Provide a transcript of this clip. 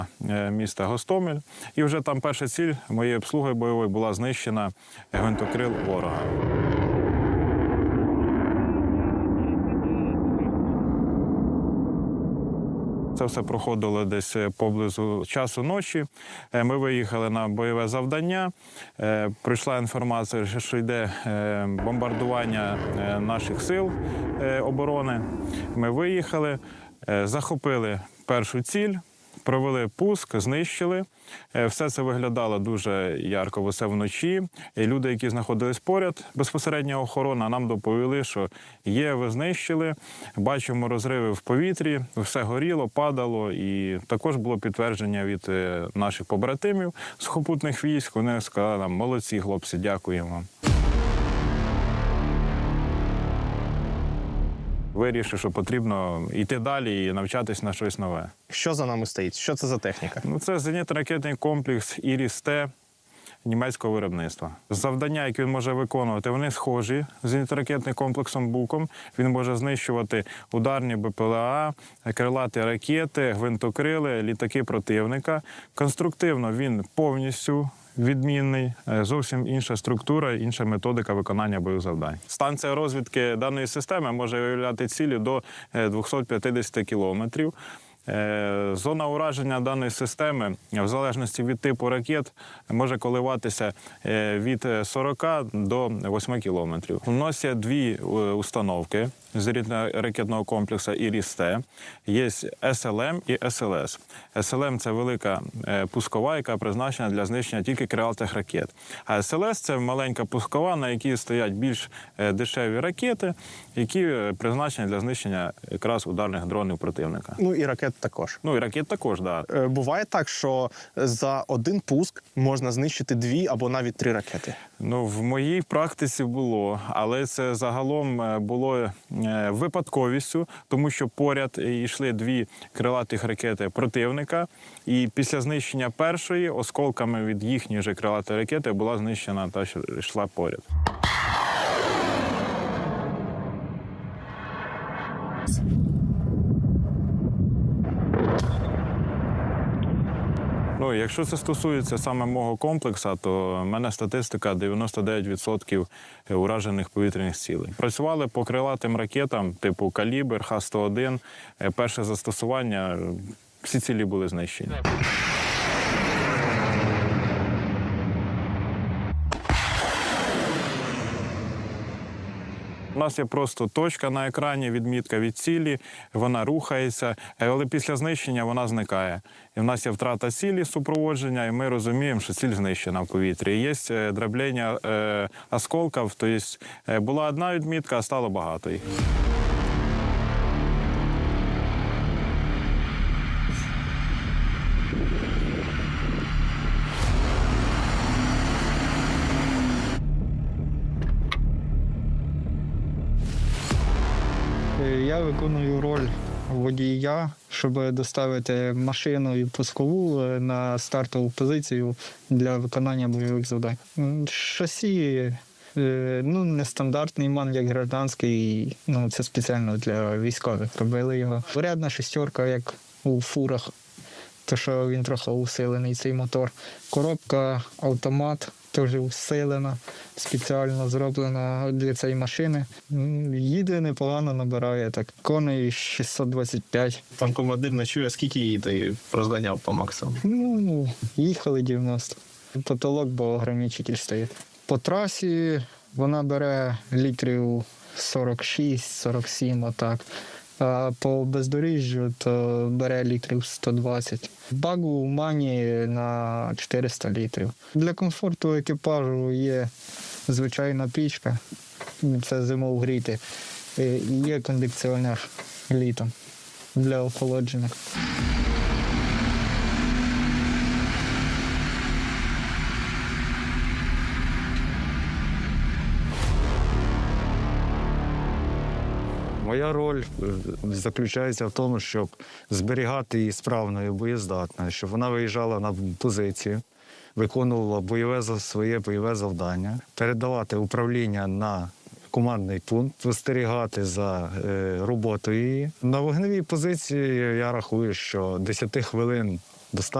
міста Гостомель. І вже там перша ціль моєї обслуги бойової була знищена гвинтокрил ворога. Це все проходило десь поблизу часу ночі. Ми виїхали на бойове завдання. Прийшла інформація, що йде бомбардування наших сил оборони. Ми виїхали, захопили першу ціль, провели пуск, знищили. Все це виглядало дуже ярко, все вночі. І люди, які знаходились поряд, безпосередня охорона, нам доповіли, що ви знищили, бачимо розриви в повітрі, все горіло, падало. І також було підтвердження від наших побратимів сухопутних військ. Вони сказали нам: молодці, хлопці, дякуємо вам. Вирішив, що потрібно йти далі і навчатись на щось нове. Що за нами стоїть? Що це за техніка? Це зенітно-ракетний комплекс «Іріс-Т» німецького виробництва. Завдання, які він може виконувати, вони схожі з зенітно-ракетним комплексом «Буком». Він може знищувати ударні БПЛА, крилаті ракети, гвинтокрили, літаки противника. Конструктивно він повністю відмінний, зовсім інша структура, інша методика виконання бойових завдань. Станція розвідки даної системи може виявляти цілі до 250 кілометрів. Зона ураження даної системи, в залежності від типу ракет, може коливатися від 40 до 8 кілометрів. У нас є дві установки зенітно-ракетного комплексу «Іріс-Т». Є СЛМ і СЛС. СЛМ – це велика пускова, яка призначена для знищення тільки крилатих ракет. А СЛС – це маленька пускова, на якій стоять більш дешеві ракети, які призначені для знищення якраз ударних дронів противника. І ракет також. І ракет також, так. Буває так, що за один пуск можна знищити 2 або навіть 3 ракети? В моїй практиці було, але це загалом було випадковістю, тому що поряд йшли 2 крилатих ракети противника, і після знищення першої осколками від їхньої же крилатої ракети була знищена та, що йшла поряд. Якщо це стосується саме мого комплексу, то в мене статистика 99% уражених повітряних цілей. Працювали по крилатим ракетам типу «Калібр», Х-101. Перше застосування, всі цілі були знищені. У нас є просто точка на екрані, відмітка від цілі, вона рухається, але після знищення вона зникає. І в нас є втрата цілі, супроводження, і ми розуміємо, що ціль знищена в повітрі. І є дроблення осколків, тобто була одна відмітка, а стало багато їх. Я виконую роль водія, щоб доставити машину і пускову на стартову позицію для виконання бойових завдань. Шасі нестандартний МАН, як гражданський, це спеціально для військових робили його. Порядна шестерка, як у фурах, то що він трохи усилений, цей мотор. Коробка автомат. Теж усилена, спеціально зроблена для цієї машини. Їде непогано, набирає так. Коней 625. Пан командир не чує, скільки її ти розганяв по максимуму? Їхали 90. Потолок, бо ограничитель стоїть. По трасі вона бере літрів 46-47, отак. А по бездоріжжю то бере літрів 120. Бак у мані на 400 літрів. Для комфорту екіпажу є звичайна пічка, це зимою гріти. Є кондиціонер літом для охолодження. Моя роль заключається в тому, щоб зберігати її справною, боєздатною, щоб вона виїжджала на позицію, виконувала своє бойове завдання, передавати управління на командний пункт, спостерігати за роботою її. На вогневій позиції я рахую, що 10 хвилин доставити.